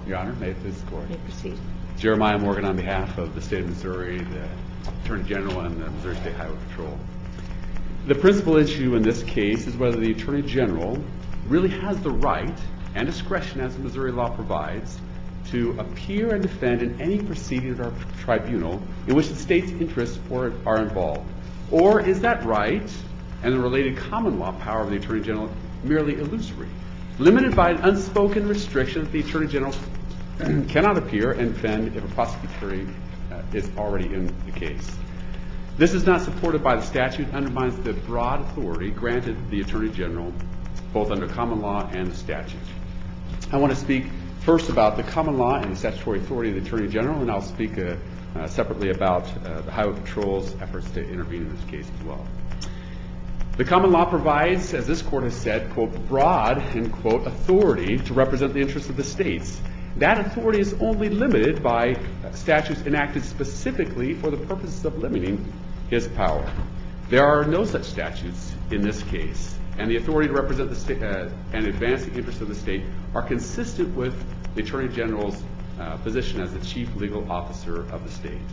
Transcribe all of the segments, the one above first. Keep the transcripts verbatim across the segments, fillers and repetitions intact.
Your Honor, may it please the Court. May proceed. Jeremiah Morgan on behalf of the State of Missouri, the Attorney General, and the Missouri State Highway Patrol. The principal issue in this case is whether the Attorney General really has the right and discretion, as the Missouri law provides, to appear and defend in any proceeding or tribunal in which the state's interests are involved. Or is that right and the related common law power of the Attorney General merely illusory, limited by an unspoken restriction that the Attorney General cannot appear and defend if a prosecutory uh, is already in the case? This is not supported by the statute, undermines the broad authority granted the Attorney General both under common law and the statute. I want to speak first about the common law and the statutory authority of the Attorney General, and I'll speak uh, uh, separately about uh, the Highway Patrol's efforts to intervene in this case as well. The common law provides, as this Court has said, quote, broad, end quote, authority to represent the interests of the states. That authority is only limited by statutes enacted specifically for the purposes of limiting his power. There are no such statutes in this case, and the authority to represent the state uh, and advance the interests of the state are consistent with the Attorney General's uh, position as the chief legal officer of the state.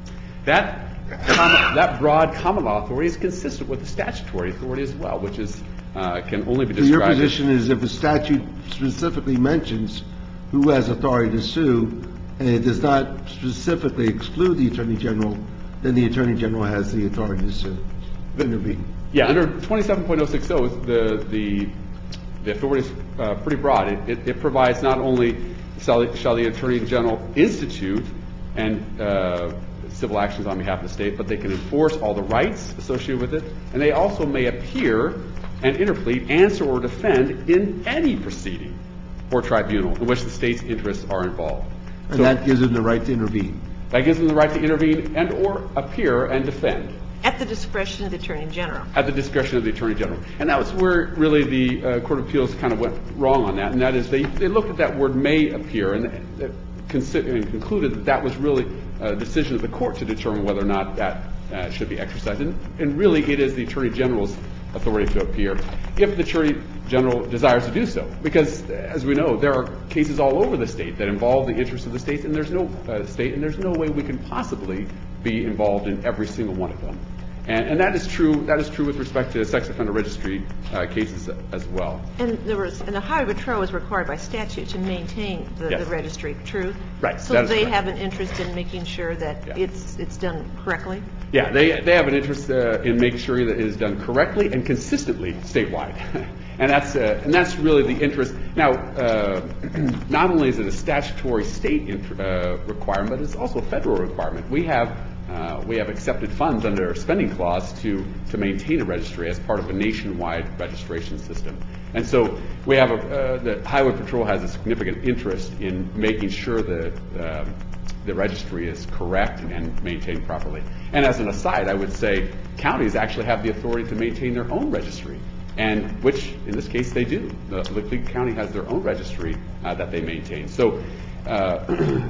That common, that broad common law authority is consistent with the statutory authority as well, which is uh, can only be described. So your position is if a statute specifically mentions who has authority to sue, and it does not specifically exclude the Attorney General, then the Attorney General has the authority to sue, intervene. Yeah, under twenty-seven point oh six oh, the the the authority is uh, pretty broad. It, it, it provides not only shall, shall the Attorney General institute and uh, civil actions on behalf of the state, but they can enforce all the rights associated with it, and they also may appear and interplead, answer, or defend in any proceeding or tribunal in which the state's interests are involved. And so that gives them the right to intervene. That gives them the right to intervene and or appear and defend. At the discretion of the Attorney General. At the discretion of the Attorney General. And that was where really the uh, Court of Appeals kind of went wrong on that, and that is they, they looked at that word may appear and, uh, consi- and concluded that that was really a decision of the court to determine whether or not that uh, should be exercised. And, and really it is the Attorney General's authority to appear if the Attorney General desires to do so. Because, as we know, there are cases all over the state that involve the interests of the states, and there's no uh, state, and there's no way we can possibly be involved in every single one of them. And, and that is true. That is true with respect to sex offender registry uh, cases as well. And there was, and the Highway Patrol is required by statute to maintain the, yes. the registry. True. Right. So they correct. have an interest in making sure that yeah. it's it's done correctly. Yeah, they they have an interest uh, in making sure that it is done correctly and consistently statewide, and that's uh, and that's really the interest. Now, uh, not only is it a statutory state int- uh, requirement, but it's also a federal requirement. We have. Uh, we have accepted funds under a spending clause to, to maintain a registry as part of a nationwide registration system. And so we have a, uh, the Highway Patrol has a significant interest in making sure that uh, the registry is correct and maintained properly. And as an aside, I would say counties actually have the authority to maintain their own registry, and which in this case they do. The Lickley County has their own registry uh, that they maintain. So uh,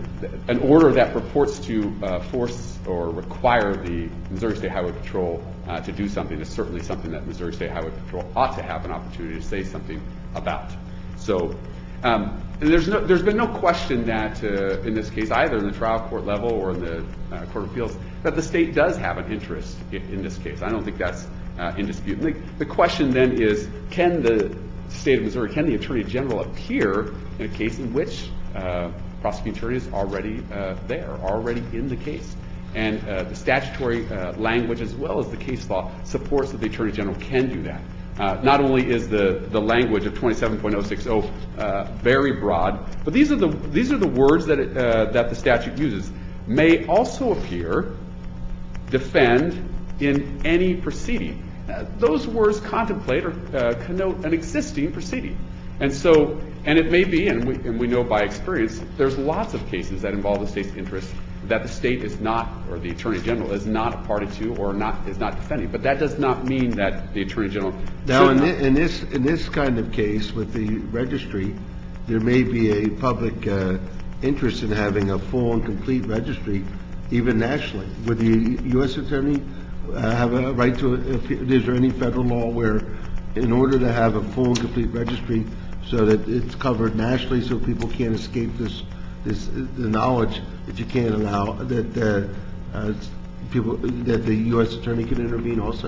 an order that purports to uh, force or require the Missouri State Highway Patrol uh, to do something is certainly something that Missouri State Highway Patrol ought to have an opportunity to say something about. So um, there's no, there's been no question that uh, in this case, either in the trial court level or in the uh, Court of Appeals, that the state does have an interest in, in this case. I don't think that's uh, in dispute. The, the question then is, can the state of Missouri, can the Attorney General appear in a case in which uh, prosecutor is already uh, there, already in the case? And uh, the statutory uh, language as well as the case law supports that the Attorney General can do that. Uh, not only is the, the language of twenty-seven point oh six oh uh, very broad, but these are the these are the words that it, uh, that the statute uses. May also appear, defend in any proceeding. Uh, those words contemplate or uh, connote an existing proceeding, and so and it may be, and we and we know by experience, there's lots of cases that involve the state's interest that the state is not, or the Attorney General is not a party to, or not is not defending. But that does not mean that the Attorney General. Now, in, not. in this in this kind of case with the registry, there may be a public uh, interest in having a full and complete registry, even nationally. Would the U S Attorney uh, have a right to? If, is there any federal law where, in order to have a full and complete registry, so that it's covered nationally, so people can't escape this, this, the knowledge that you can't allow, that, uh, uh, people, that the U S attorney can intervene also?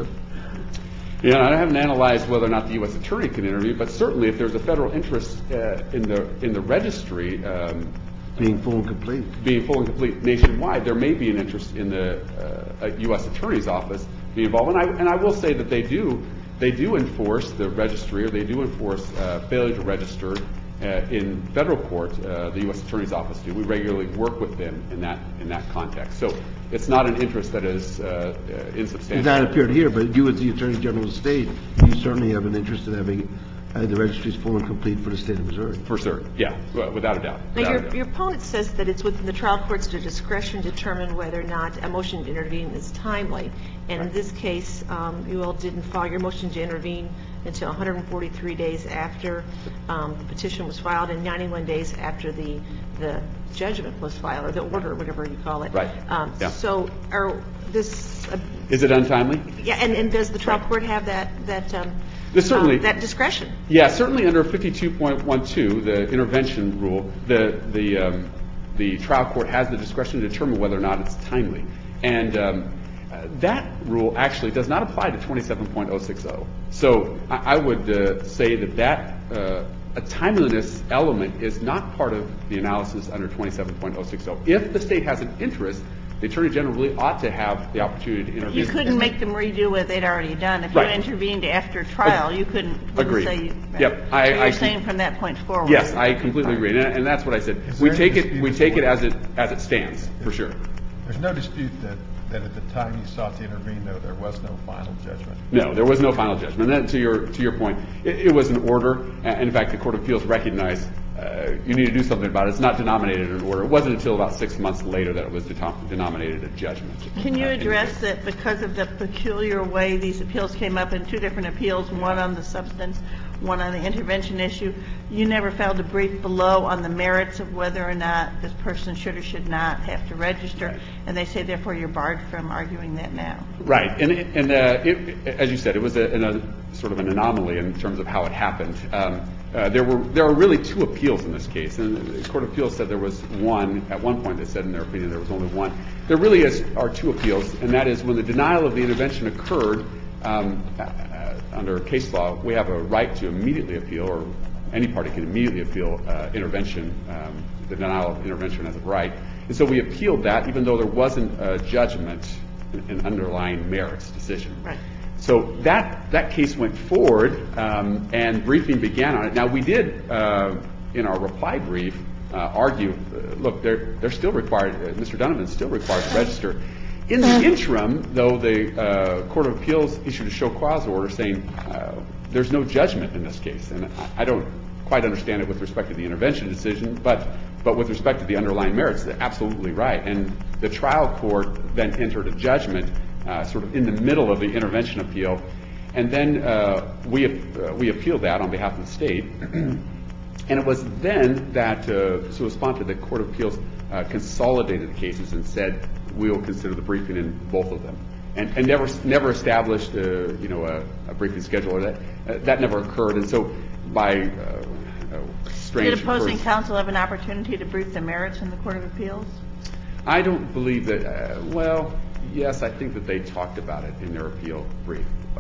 Yeah, I haven't analyzed whether or not the U S attorney can intervene, but certainly if there's a federal interest uh, in the in the registry um, Being full and complete. being full and complete nationwide, there may be an interest in the uh, U S attorney's office being involved. And I and I will say that they do they do enforce the registry, or they do enforce uh, failure to register uh, in federal court. Uh, the U S attorney's office do. We regularly work with them in that in that context. So it's not an interest that is uh, uh, insubstantial. It's not appeared here, but you as the Attorney General of the state, you certainly have an interest in having uh, the registries full and complete for the state of Missouri. For certain, yeah, well, without a doubt. Now, Without a your, doubt. your opponent says that it's within the trial court's discretion to determine whether or not a motion to intervene is timely. And in this case, um, you all didn't file your motion to intervene until one hundred forty-three days after um, the petition was filed and ninety-one days after the the judgment was filed, or the order, whatever you call it. Right. Um, Yeah. So are this... Uh, Is it untimely? yeah, and, and does the trial court have that, that, um, There's certainly um, that discretion? Yeah, certainly under fifty-two point twelve, the intervention rule, the the um, the trial court has the discretion to determine whether or not it's timely, and um, uh, that rule actually does not apply to twenty-seven point oh six oh. So I, I would uh, say that that uh, a timeliness element is not part of the analysis under twenty-seven point oh six oh. If the state has an interest, the Attorney General really ought to have the opportunity to intervene. You couldn't make them redo what they'd already done. If Right. you intervened after trial, you couldn't wouldn't Agreed. say. Right. Yep. I- so you're I- saying from that point forward. Yes, I completely agree, and, and that's what I said. Is We there take any it, we dispute take it as as it as it stands, for sure. There's no dispute that, that at the time you sought to intervene, though, there was no final judgment. No, there was no final judgment. And that, to your to your point, it, it was an order. And in fact, the Court of Appeals recognized uh, you need to do something about it. It's not denominated an order. It wasn't until about six months later that it was detom- denominated a judgment. Can you Uh, address that because of the peculiar way these appeals came up in two different appeals, one on the substance, one on the intervention issue, you never filed a brief below on the merits of whether or not this person should or should not have to register, Right. and they say therefore you're barred from arguing that now. Right, and it- and uh, it, as you said, it was a, an, a sort of an anomaly in terms of how it happened. Um, uh, there were there are really two appeals in this case, and the Court of Appeals said there was one. At one point, they said in their opinion there was only one. There really is are two appeals, and that is when the denial of the intervention occurred. Um, uh, under case law, we have a right to immediately appeal, or any party can immediately appeal uh, intervention, um, the denial of intervention as a right. And so we appealed that, even though there wasn't a judgment, an underlying merits decision. Right. So that that case went forward, um, and briefing began on it. Now we did, uh, in our reply brief, uh, argue, uh, look, they're they're still required. Uh, Mister Donovan's still required to register. In the interim, though, the uh, Court of Appeals issued a show cause order saying uh, there's no judgment in this case, and I, I don't quite understand it with respect to the intervention decision, but but with respect to the underlying merits, they're absolutely right. And the trial court then entered a judgment uh, sort of in the middle of the intervention appeal, and then uh, we uh, we appealed that on behalf of the state. And it was then that, uh, sua sponte, the Court of Appeals uh, consolidated the cases and said we will consider the briefing in both of them, and, and never never established, uh, you know, a, a briefing schedule. Or that uh, that never occurred, and so by uh, uh, strange. Did opposing occurrence- counsel have an opportunity to brief the merits in the Court of Appeals? I don't believe that. Uh, well, yes, I think that they talked about it in their appeal brief. Uh,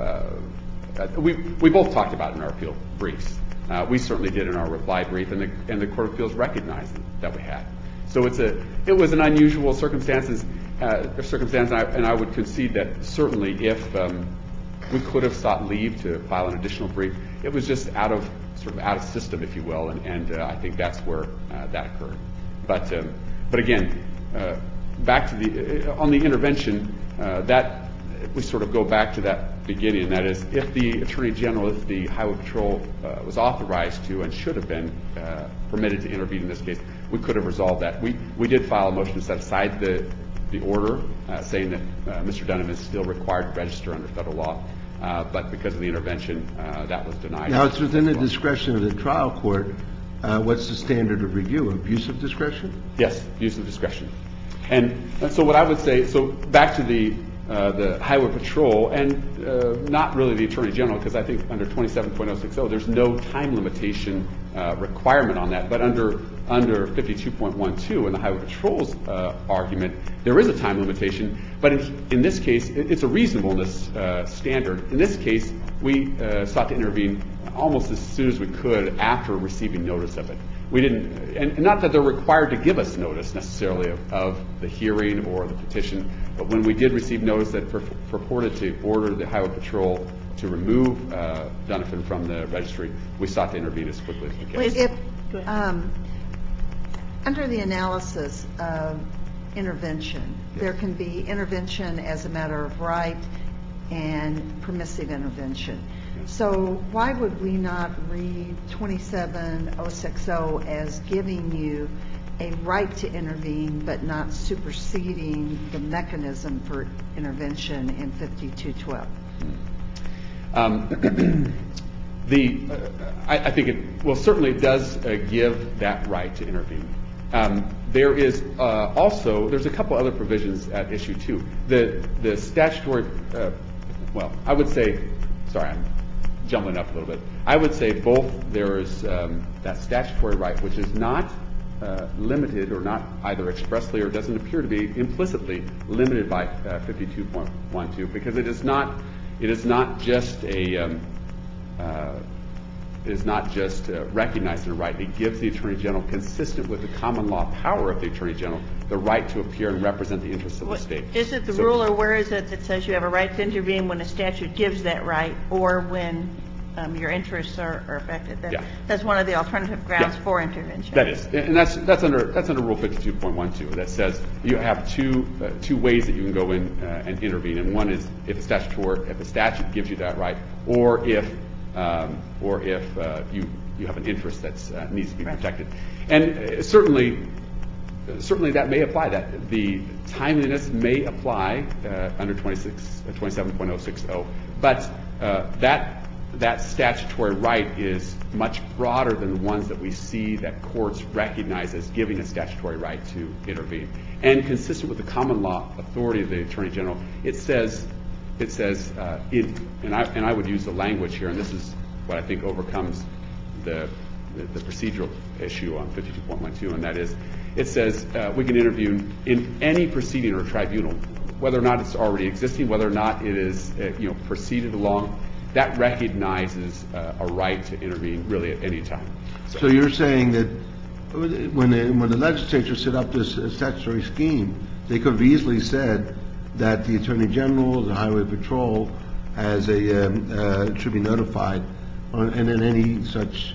uh, we we both talked about it in our appeal briefs. Uh, we certainly did in our reply brief, and the and the Court of Appeals recognized that we had. So it's a it was an unusual circumstances uh, circumstance, and I, and I would concede that certainly if um, we could have sought leave to file an additional brief, it was just out of sort of out of system, if you will, and, and uh, I think that's where uh, that occurred. But um, but again, uh, back to the uh, on the intervention, uh, that we sort of go back to that beginning, and that is if the Attorney General, if the Highway Patrol uh, was authorized to and should have been uh, permitted to intervene in this case, we could have resolved that. We we did file a motion to set aside the the order uh, saying that uh, Mister Dunham is still required to register under federal law, uh, but because of the intervention, uh, that was denied. Now, it's within the as well. discretion of the trial court. Uh, what's the standard of review? Abuse of discretion? Yes, use of discretion. And, and so what I would say, so back to the uh, the Highway Patrol, and uh, not really the Attorney General, because I think under twenty-seven point oh six oh, there's no time limitation uh, requirement on that. But under under fifty-two point twelve in the Highway Patrol's uh, argument, there is a time limitation. But in, in this case, it, it's a reasonableness uh, standard. In this case, we uh, sought to intervene almost as soon as we could after receiving notice of it. We didn't, and not that they're required to give us notice necessarily of, of the hearing or the petition, but when we did receive notice that pur- purported to order the Highway Patrol to remove uh, Donovan from the registry, we sought to intervene as quickly as we can. If, um, under the analysis of intervention, Yes. there can be intervention as a matter of right and permissive intervention. Yes. So why would we not read twenty-seven oh six oh as giving you a right to intervene but not superseding the mechanism for intervention in fifty-two twelve? Um, the, uh, I, I think it, well, certainly it does uh, give that right to intervene. Um, there is uh, also, there's a couple other provisions at issue too. The, the statutory, uh, well, I would say, sorry, I'm jumbling up a little bit. I would say both there is um, that statutory right, which is not uh, limited or not either expressly or doesn't appear to be implicitly limited by uh, fifty-two point twelve, because it is not, it is not just a, um, uh, it is not just uh, recognizing a right. It gives the Attorney General, consistent with the common law power of the Attorney General, the right to appear and represent the interests of the state. Is it the So- rule, or where is it that says you have a right to intervene when a statute gives that right, or when um, your interests are, are affected? That, Yeah. That's one of the alternative grounds Yeah. for intervention. That is, and that's that's under that's under Rule fifty-two point twelve. That says you have two uh, two ways that you can go in uh, and intervene, and one is if a statutory if a statute gives you that right, or if um, or if uh, you you have an interest that uh, needs to be Right. protected, and uh, certainly. Certainly that may apply, that the timeliness may apply uh, under twenty-six, uh, twenty-seven point oh six oh, but uh, that that statutory right is much broader than the ones that we see that courts recognize as giving a statutory right to intervene. And consistent with the common law authority of the Attorney General, it says, it says, uh, it, and I and I would use the language here, and this is what I think overcomes the the, the procedural issue on fifty-two point twelve, and that is, it says uh, we can intervene in any proceeding or tribunal, whether or not it's already existing, whether or not it is uh, you know proceeded along. That recognizes uh, a right to intervene really at any time. So you're saying that when the, when the legislature set up this uh, statutory scheme, they could have easily said that the Attorney General, the Highway Patrol, as a um, uh, should be notified, on, and in any such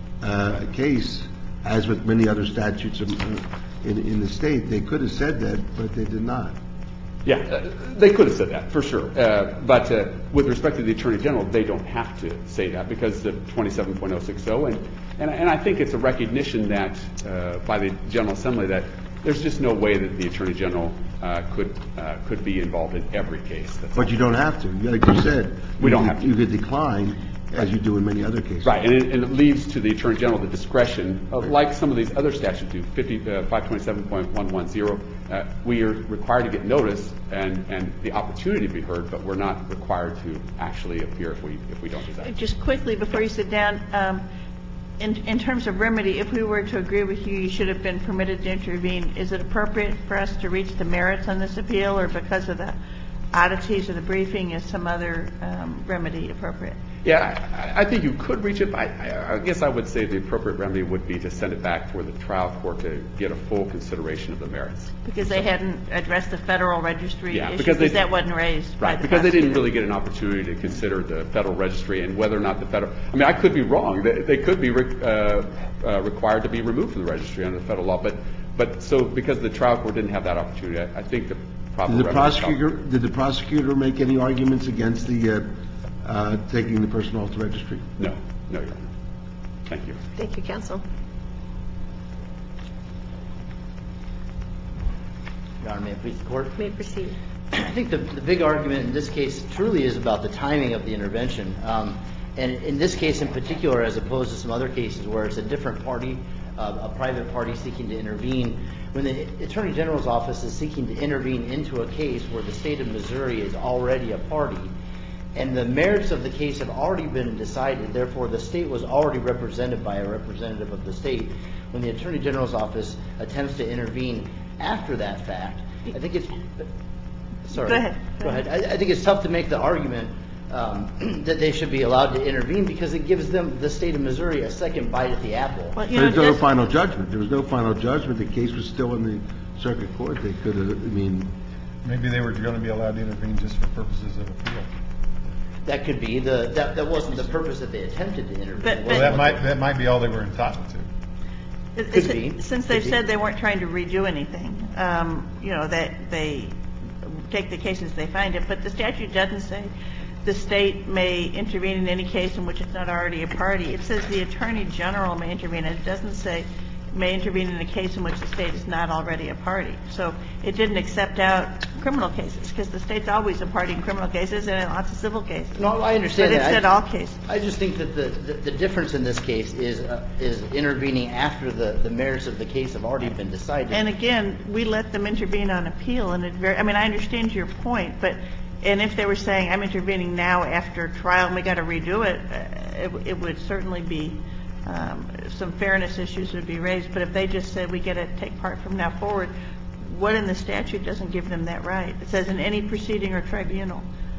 uh, case, as with many other statutes in, in, in the state, they could have said that, but they did not. Yeah, uh, they could have said that, for sure. Uh, but uh, with respect to the Attorney General, they don't have to say that because of twenty-seven point oh six oh. And, and, and I think it's a recognition that, uh, by the General Assembly, that there's just no way that the Attorney General uh, could uh, could be involved in every case. That's But you don't have to. Like you said, We you don't could- have to. You could decline, as you do in many other cases. Right, and it, and it leaves to the Attorney General the discretion, of, like some of these other statutes do, five twenty-seven point one ten, uh, we are required to get notice and, and the opportunity to be heard, but we're not required to actually appear if we if we don't desire. Just quickly, before you sit down, um, in, in terms of remedy, if we were to agree with you, you should have been permitted to intervene, is it appropriate for us to reach the merits on this appeal, or because of the oddities of the briefing, is some other um, remedy appropriate? Yeah, I, I think you could reach it. I, I, I guess I would say the appropriate remedy would be to send it back for the trial court to get a full consideration of the merits. Because they hadn't addressed the federal registry Yeah, issue, because they- because that wasn't raised by Right, the because they didn't prosecutor. really get an opportunity to consider the federal registry and whether or not the federal, I mean, I could be wrong. They, they could be re, uh, uh, required to be removed from the registry under the federal law, but, but so because the trial court didn't have that opportunity, I, I think the proper Did the remedy is- prosecutor, did the prosecutor make any arguments against the, uh, uh, taking the person off the registry? No, no, Your Honor. Thank you. Thank you, counsel. Your Honor, may it please the Court? You may proceed. I think the, the big argument in this case truly is about the timing of the intervention. Um, and in this case in particular, as opposed to some other cases where it's a different party uh, a private party seeking to intervene. When the Attorney General's office is seeking to intervene into a case where the state of Missouri is already a party, and the merits of the case have already been decided, therefore the state was already represented by a representative of the state, when the Attorney General's office attempts to intervene after that fact, I think it's... Sorry. Go ahead. Go ahead. I, I think it's tough to make the argument um, that they should be allowed to intervene because it gives them, the state of Missouri, a second bite at the apple. Well, you know, There's no just- final judgment. There was no final judgment. The case was still in the circuit court. They could have, I mean, Maybe they were going to be allowed to intervene just for purposes of appeal. That could be the that, that wasn't the purpose that they attempted to intervene. But- It Well, wasn't that what might they- that might be all they were entitled to. It- Could it's- be. Since Could they've be. said they weren't trying to redo anything, um, you know, that they take the case as they find it, but the statute doesn't say the state may intervene in any case in which it's not already a party. It says the Attorney General may intervene. It doesn't say may intervene in a case in which the state is not already a party. So it didn't accept out criminal cases because the state's always a party in criminal cases and in lots of civil cases. No, I understand But it that. I- said all cases. I just think that the, the, the difference in this case is uh, is intervening after the, the merits of the case have already been decided. And again, we let them intervene on appeal, and it very, I mean, I understand your point, but, and if they were saying, I'm intervening now after trial and we got to redo it, uh, it, it would certainly be, um, some fairness issues would be raised, but if they just said we get to take part from now forward, what in the statute doesn't give them that right? It says in any proceeding or tribunal.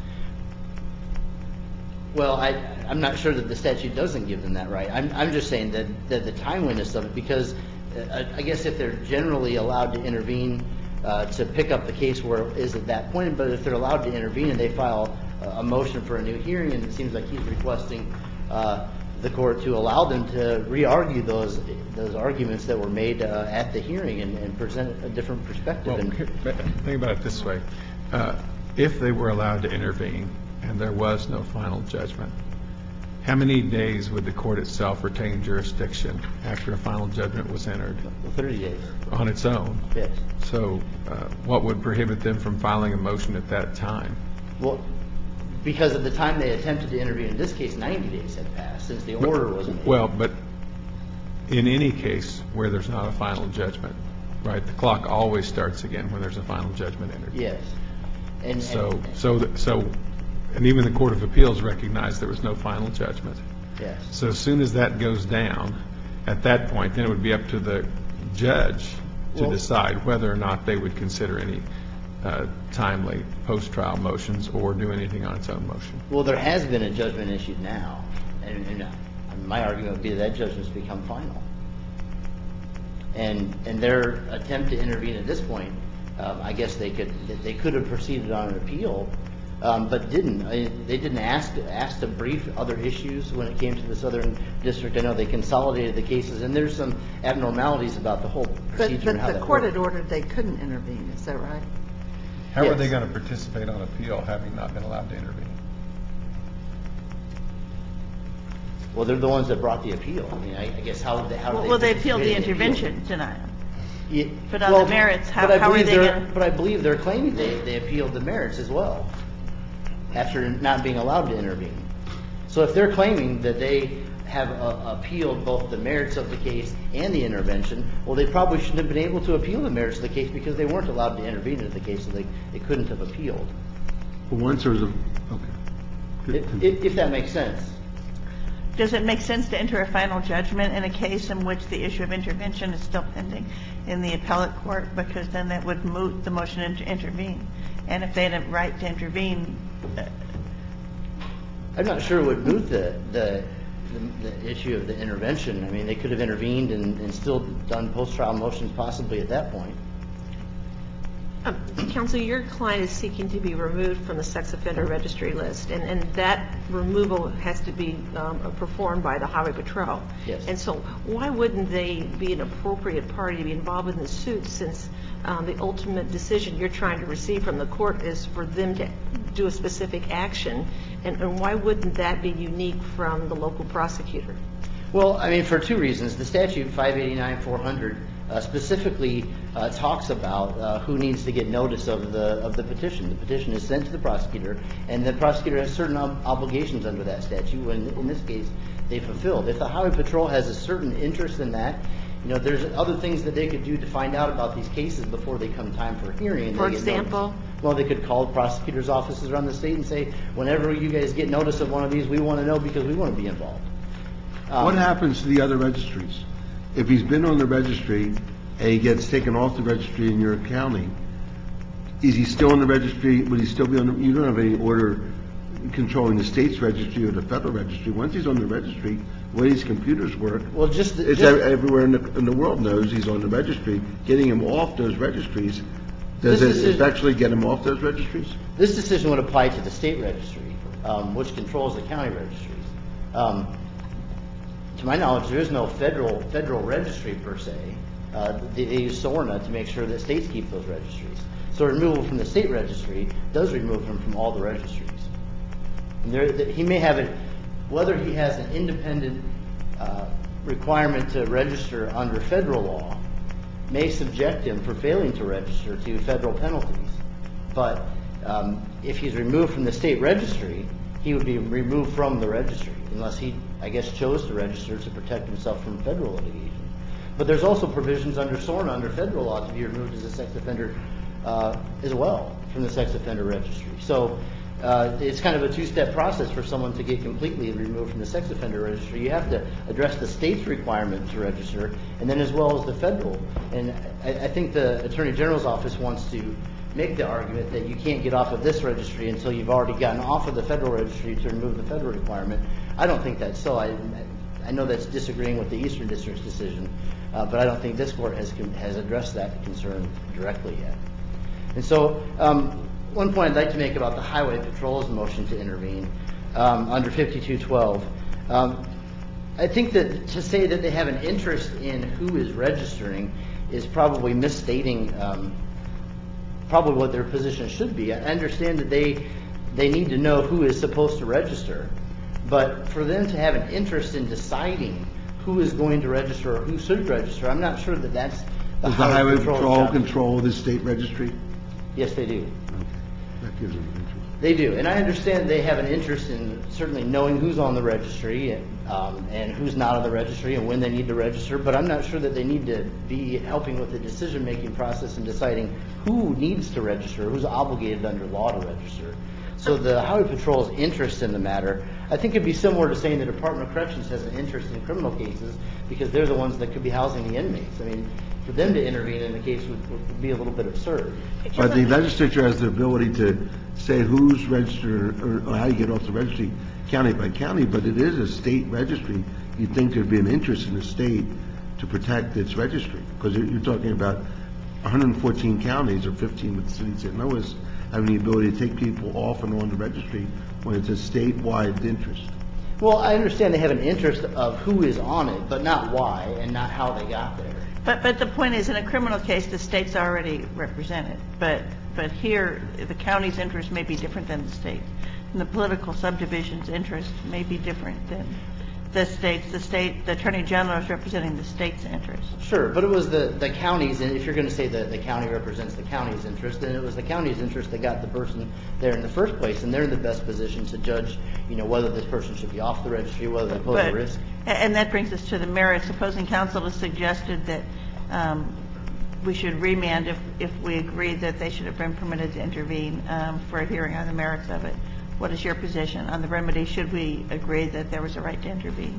Well, I, I'm not sure that the statute doesn't give them that right. I'm, I'm just saying that, that the timeliness of it, because uh, I guess if they're generally allowed to intervene uh, to pick up the case where it is at that point, but if they're allowed to intervene and they file a, a motion for a new hearing, and it seems like he's requesting uh, the court to allow them to re-argue those those arguments that were made uh, at the hearing and, and present a different perspective. Well, and, think about it this way. Uh, if they were allowed to intervene and there was no final judgment, how many days would the court itself retain jurisdiction after a final judgment was entered thirty days. on its own? Yes. So uh, what would prohibit them from filing a motion at that time? Well, because at the time they attempted to intervene, in this case, ninety days had passed since the order was made. Well, but in any case where there's not a final judgment, right, the clock always starts again when there's a final judgment entered. Yes. And, So, and, so, th- so, and even the Court of Appeals recognized there was no final judgment. yes. So as soon as that goes down, at that point, then it would be up to the judge to Well- decide whether or not they would consider any uh, timely post-trial motions or do anything on its own motion. Well, there has been a judgment issued now, and, and uh, my argument would be that judgment's become final. And and their attempt to intervene at this point, um, I guess they could they could have proceeded on an appeal, um, but didn't. I, they didn't ask ask to brief other issues when it came to the Southern District. I know they consolidated the cases, and there's some abnormalities about the whole But, procedure and how but the that court worked. had ordered they couldn't intervene, is that right? How are Yes. they going to participate on appeal having not been allowed to intervene? Well, they're the ones that brought the appeal. I mean, I, I guess how would they, how would Well, they well, they appealed the participate in appeal? intervention denial. Yeah, But on the merits, how- but I how are believe they they're- gonna- But I believe they're claiming they, they appealed the merits as well, after not being allowed to intervene. So if they're claiming that they have uh, appealed both the merits of the case and the intervention, well, they probably shouldn't have been able to appeal the merits of the case because they weren't allowed to intervene in the case, so they, they couldn't have appealed. But once there was a, okay. If, if if that makes sense. Does it make sense to enter a final judgment in a case in which the issue of intervention is still pending in the appellate court? Because then that would moot the motion to intervene. And if they had a right to intervene, uh, I'm not sure it would moot the, the, the, the issue of the intervention. I mean, they could have intervened and, and still done post-trial motions possibly at that point. Um, Counsel, your client is seeking to be removed from the sex offender registry list, and, and that removal has to be um, performed by the Highway Patrol. Yes. And so why wouldn't they be an appropriate party to be involved in the suit, since um, the ultimate decision you're trying to receive from the court is for them to do a specific action, and, and why wouldn't that be unique from the local prosecutor? Well, I mean, for two reasons. The statute, five eighty-nine four hundred, uh, specifically uh, talks about uh, who needs to get notice of the of the petition. The petition is sent to the prosecutor, and the prosecutor has certain ob- obligations under that statute, when in this case they fulfilled. If the Highway Patrol has a certain interest in that, You know, there's other things that they could do to find out about these cases before they come time for hearing. and For they get example? notice. Well, they could call prosecutors' offices around the state and say, whenever you guys get notice of one of these, we want to know because we want to be involved. Um, What happens to the other registries? If he's been on the registry and he gets taken off the registry in your county, is he still on the registry? Would he still be on the, you don't have any order controlling the state's registry or the federal registry. Once he's on the registry, the way these computers work, Well, just the- it's just- ev- everywhere in the, in the world knows he's on the registry. Getting him off those registries, does This it is- actually get him off those registries? This decision would apply to the state registry, um, which controls the county registries. Um, to my knowledge, there is no federal federal registry per se. Uh, they, they use SORNA to make sure that states keep those registries. So removal from the state registry does remove him from all the registries. And there, that he may have it, whether he has an independent uh, requirement to register under federal law, may subject him for failing to register to federal penalties. But um, if he's removed from the state registry, he would be removed from the registry, unless he, I guess, chose to register to protect himself from federal litigation. But there's also provisions under SORNA, under federal law, to be removed as a sex offender uh, as well from the sex offender registry. So uh, it's kind of a two-step process for someone to get completely removed from the sex offender registry. You have to address the state's requirement to register, and then as well as the federal. And I, I think the Attorney General's office wants to make the argument that you can't get off of this registry until you've already gotten off of the federal registry to remove the federal requirement. I don't think that's so. I, I know that's disagreeing with the Eastern District's decision, uh, but I don't think this court has has addressed that concern directly yet. And so um, one point I'd like to make about the Highway Patrol's motion to intervene um, under fifty-two twelve. Um, I think that to say that they have an interest in who is registering is probably misstating um, probably what their position should be. I understand that they they need to know who is supposed to register, but for them to have an interest in deciding who is going to register or who should register, I'm not sure that that's the Does the Highway Patrol's Patrol job. control the state registry? Yes, they do. Okay, that gives them an interest. They do, and I understand they have an interest in certainly knowing who's on the registry and, um, and who's not on the registry and when they need to register, but I'm not sure that they need to be helping with the decision-making process and deciding who needs to register, who's obligated under law to register. So the Highway Patrol's interest in the matter, I think it'd be similar to saying the Department of Corrections has an interest in criminal cases because they're the ones that could be housing the inmates. I mean, for them to intervene in the case would, would be a little bit absurd. But the legislature has the ability to say who's registered or, or how you get off the registry county by county, but it is a state registry. You'd think there'd be an interest in the state to protect its registry because you're, you're talking about one hundred fourteen counties or fifteen with the city of Saint Louis having the ability to take people off and on the registry when it's a statewide interest. Well, I understand they have an interest of who is on it, but not why and not how they got there. But, but the point is, in a criminal case, the state's already represented. But, but here, the county's interest may be different than the state. And the political subdivision's interest may be different than the state's. The state, the Attorney General is representing the state's interest. Sure, but it was the, the county's, and if you're going to say that the county represents the county's interest, then it was the county's interest that got the person there in the first place, and they're in the best position to judge, you know, whether this person should be off the registry, whether they pose a But- risk. And that brings us to the merits. Opposing counsel has suggested that um, we should remand if, if we agree that they should have been permitted to intervene um, for a hearing on the merits of it. What is your position on the remedy? Should we agree that there was a right to intervene?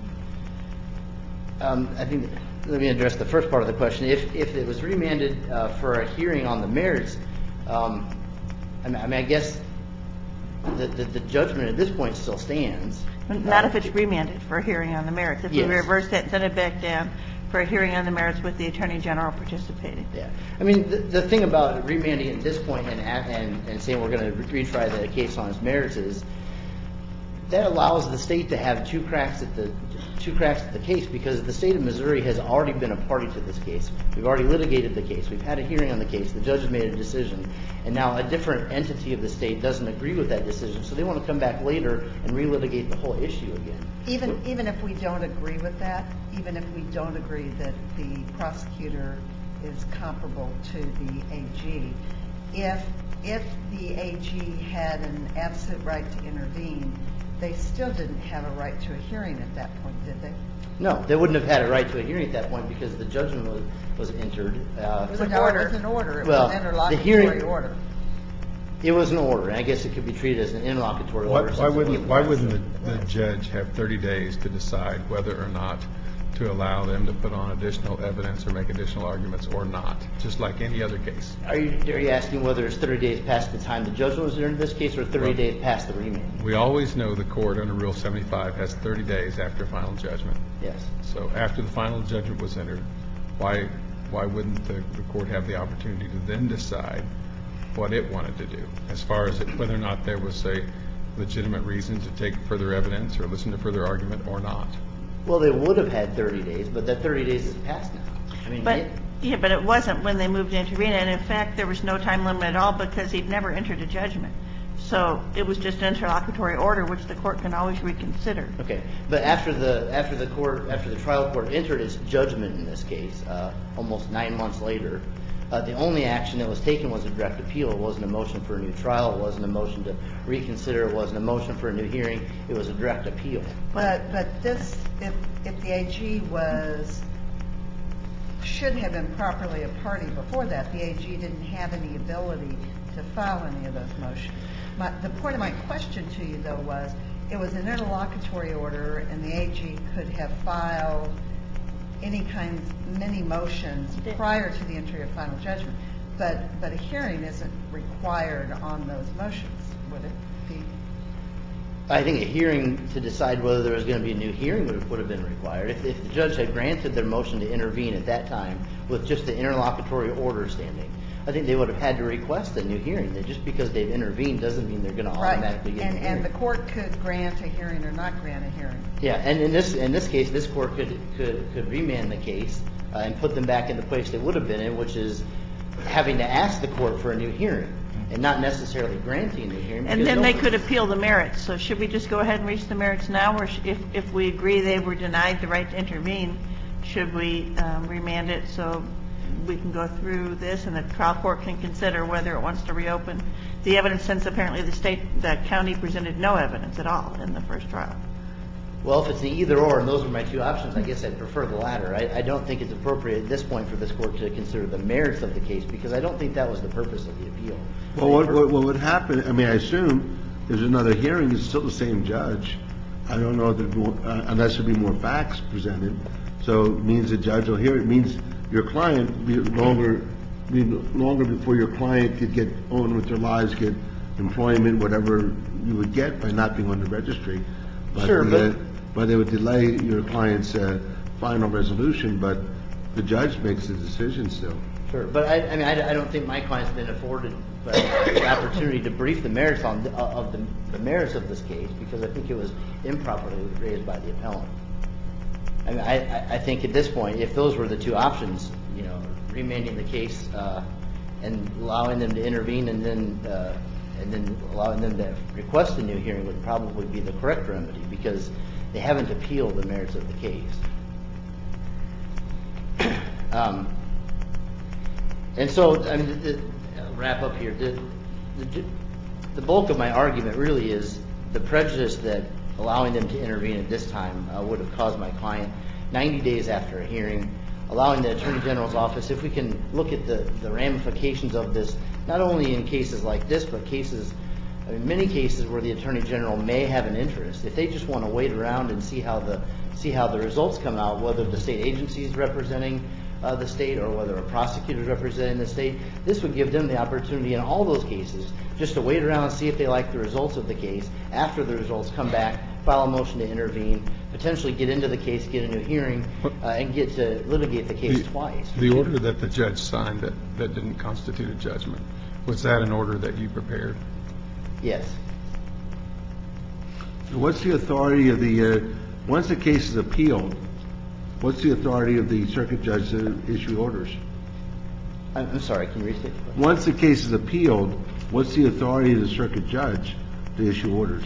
Um, I think, let me address the first part of the question. If, if it was remanded uh, for a hearing on the merits, um, I, mean, I mean, I guess the, the, the judgment at this point still stands. Not Uh, if it's remanded for a hearing on the merits. If we Yes. reverse that and send it back down for a hearing on the merits with the Attorney General participating. Yeah. I mean, the, the thing about remanding at this point and, and, and saying we're going to retry the case on its merits is that allows the state to have two cracks at the two cracks at the case because the state of Missouri has already been a party to this case. We've already litigated the case. We've had a hearing on the case. The judge has made a decision. And now a different entity of the state doesn't agree with that decision. So they want to come back later and relitigate the whole issue again. Even, even if we don't agree with that, even if we don't agree that the prosecutor is comparable to the A G, if, if the A G had an absolute right to intervene, they still didn't have a right to a hearing at that point, did they? No, they wouldn't have had a right to a hearing at that point because the judgment was, was entered. Uh, It was an order. It was an order. It Well, was an the interlocutory hearing- order. It was an order, and I guess it could be treated as an interlocutory Why order. why since it wouldn't, wasn't why a wouldn't judgment. the the judge have thirty days to decide whether or not to allow them to put on additional evidence or make additional arguments or not, just like any other case? Are you, are you asking whether it's thirty days past the time the judgment was entered in this case or thirty Well- days past the remand? We always know the court under Rule seventy-five has thirty days after final judgment. Yes. So after the final judgment was entered, why, why wouldn't the, the court have the opportunity to then decide what it wanted to do, as far as it, whether or not there was a legitimate reason to take further evidence or listen to further argument or not? Well, they would have had thirty days, but that thirty days is passed now. I mean, But, it- yeah, but it wasn't when they moved to intervene, and in fact, there was no time limit at all because he'd never entered a judgment. So it was just an interlocutory order, which the court can always reconsider. okay. But after the after the court after the trial court entered its judgment in this case, uh, almost nine months later, uh, the only action that was taken was a direct appeal. It wasn't a motion for a new trial. It wasn't a motion to reconsider. It wasn't a motion for a new hearing. It was a direct appeal. But, but this, if, if the A G was, should have been properly a party before that, the A G didn't have any ability to file any of those motions. My, the point of my question to you, though, was it was an interlocutory order, and the A G could have filed any kinds, many motions prior to the entry of final judgment. But, but a hearing isn't required on those motions, would it be? I think a hearing to decide whether there was going to be a new hearing would have, would have been required. If, if the judge had granted their motion to intervene at that time with just the interlocutory order standing, I think they would have had to request a new hearing. That just because they've intervened doesn't mean they're going to automatically get And, a hearing. and the court could grant a hearing or not grant a hearing. Yeah, and in this in this case, this court could could, could remand the case uh, and put them back in the place they would have been in, which is having to ask the court for a new hearing and not necessarily granting a new hearing. And because then no- they could appeal the merits. So should we just go ahead and reach the merits now, or sh- if, if we agree they were denied the right to intervene, should we um, remand it so we can go through this and the trial court can consider whether it wants to reopen the evidence, since apparently the state, the county presented no evidence at all in the first trial? Well, if it's the either or, and those are my two options, I guess I'd prefer the latter. I, I don't think it's appropriate at this point for this court to consider the merits of the case because I don't think that was the purpose of the appeal. Well, what, what, what would happen, I mean, I assume there's another hearing, it's still the same judge. I don't know if there's more, uh, unless there'd be more facts presented. So it means the judge will hear, it means your client be longer, be longer before your client could get on with their lives, get employment, whatever you would get by not being on the registry. Sure, the, but- uh, But it would delay your client's uh, final resolution, but the judge makes the decision still. Sure, but I, I mean, I, I don't think my client's been afforded uh, the opportunity to brief the merits on, the- of the, the merits of this case because I think it was improperly raised by the appellant. I mean, I, I- I think at this point, if those were the two options, you know, remanding the case uh, and allowing them to intervene and then, uh, and then allowing them to request a new hearing would probably be the correct remedy because they haven't appealed the merits of the case. Um, and so, I mean, the, the, I'll wrap up here. The, the, the bulk of my argument really is the prejudice that allowing them to intervene at this time uh, would have caused my client ninety days after a hearing, allowing the Attorney General's office, if we can look at the, the ramifications of this, not only in cases like this, but cases, I mean, many cases where the Attorney General may have an interest. If they just want to wait around and see how the see how the results come out, whether the state agency is representing uh, the state or whether a prosecutor is representing the state, this would give them the opportunity in all those cases just to wait around and see if they like the results of the case. After the results come back, file a motion to intervene, potentially get into the case, get a new hearing, uh, and get to litigate the case The- twice. The order that the judge signed that, that didn't constitute a judgment, was that an order that you prepared? Yes. What's the authority of the, uh, once the case is appealed, what's the authority of the circuit judge to issue orders? I'm, I'm sorry, can you restate the question? Once the case is appealed, what's the authority of the circuit judge to issue orders?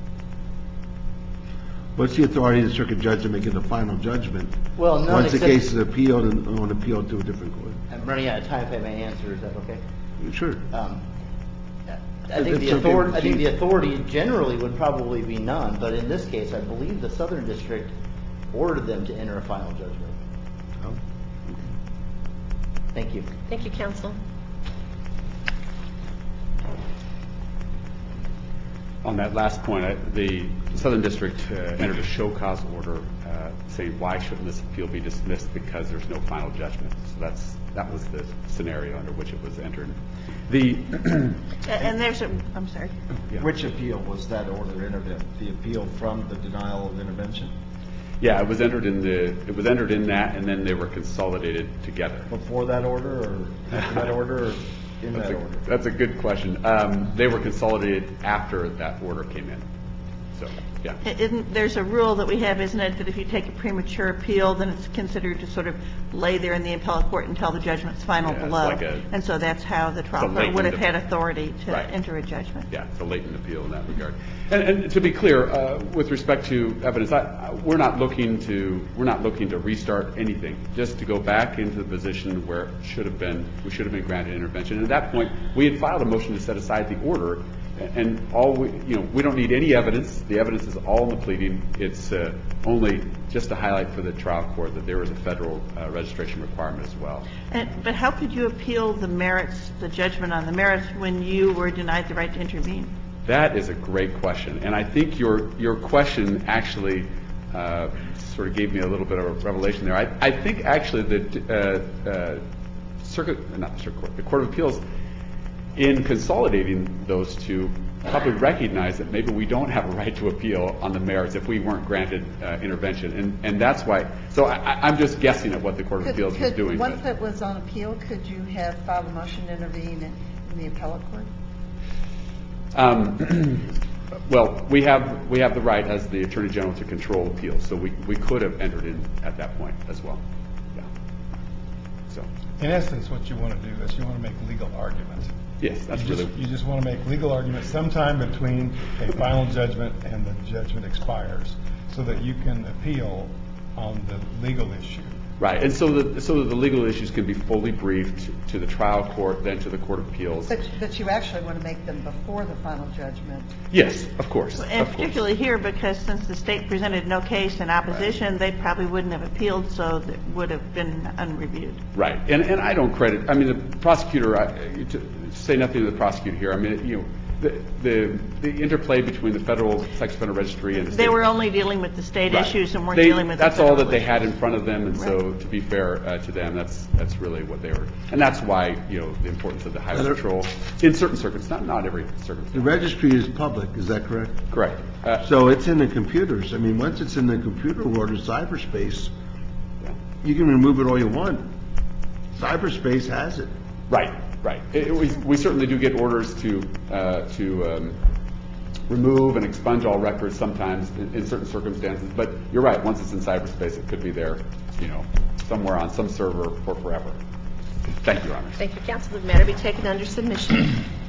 What's the authority of the circuit judge to make it a final judgment? Well, none Once the except- case is appealed and on appeal to a different court? I'm running out of time if I may answer. Is that okay? Sure. Um, I think It's the okay authority, with I think you. the authority generally would probably be none, but in this case, I believe the Southern District ordered them to enter a final judgment. Oh. Thank you. Thank you, counsel. On that last point, I- the Southern District uh, entered a show cause order uh, saying why shouldn't this appeal be dismissed because there's no final judgment. So that's that was the scenario under which it was entered. The And there's a, I'm sorry. yeah. Which appeal was that order entered in? The appeal from the denial of intervention? Yeah, it was entered in the it was entered in that, and then they were consolidated together. Before that order, or after that order, or in That's that a, order? that's a good question. Um, they were consolidated after that order came in. So, yeah. Isn't, there's a rule that we have, isn't it, that if you take a premature appeal, then it's considered to sort of lay there in the appellate court until the judgment's final Yeah, it's below. like a- And so that's how the trial it's a court would have latent- had authority to Right. enter a judgment. Yeah, it's a latent appeal in that regard. And, and to be clear, uh, with respect to evidence, I, I, we're not looking to we're not looking to restart anything. Just to go back into the position where it should have been, we should have been granted intervention. And at that point, we had filed a motion to set aside the order, and all we, you know, we don't need any evidence. The evidence is all in the pleading. It's uh, only just to highlight for the trial court that there was a federal uh, registration requirement as well. And, but how could you appeal the merits, the judgment on the merits, when you were denied the right to intervene? That is a great question, and I think your your question actually uh, sort of gave me a little bit of a revelation there. I, I think actually the uh, uh, circuit, not the circuit court, the Court of Appeals, in consolidating those two, probably recognized that maybe we don't have a right to appeal on the merits if we weren't granted uh, intervention, and and that's why. So I, I'm just guessing at what the Court of Could- Appeals was could- doing. Once but- it was on appeal, could you have filed a motion to intervene in in the appellate court? Um, well, we have we have the right as the Attorney General to control appeals, so we, we could have entered in at that point as well. Yeah. So In essence, what you want to do is you want to make legal arguments. yes, that's You really just, you just want to make legal arguments sometime between a final judgment and the judgment expires, so that you can appeal on the legal issue. right. And so that so that the legal issues can be fully briefed to the trial court, then to the Court of Appeals. But, but you actually want to make them before the final judgment. Yes, of course. And of course. particularly here, because since the state presented no case in opposition, they probably wouldn't have appealed, so that would have been unreviewed. Right, and and I don't credit. I mean, the prosecutor. I, to say nothing to the prosecutor here. I mean, you know, the the, the interplay between the federal sex offender registry and the state. They were only dealing with the state Right. issues and weren't They- dealing with the That's all federal that they issues. had in front of them, and so Right. to be fair uh, to them, that's that's really what they were, and that's why you know the importance of the highway Better- patrol in certain circumstances, not not every The circumstance. registry is public, is that correct? Correct. Uh, So it's in the computers. I mean, once it's in the computer world of cyberspace, yeah. you can remove it all you want. Cyberspace has it. Right, right. It, it- we, we certainly do get orders to uh, to um, remove and expunge all records sometimes in, in certain circumstances. But you're right. Once it's in cyberspace, it could be there, you know, somewhere on some server for forever. Thank you, Your Honor. Thank you, counsel. The matter be taken under submission.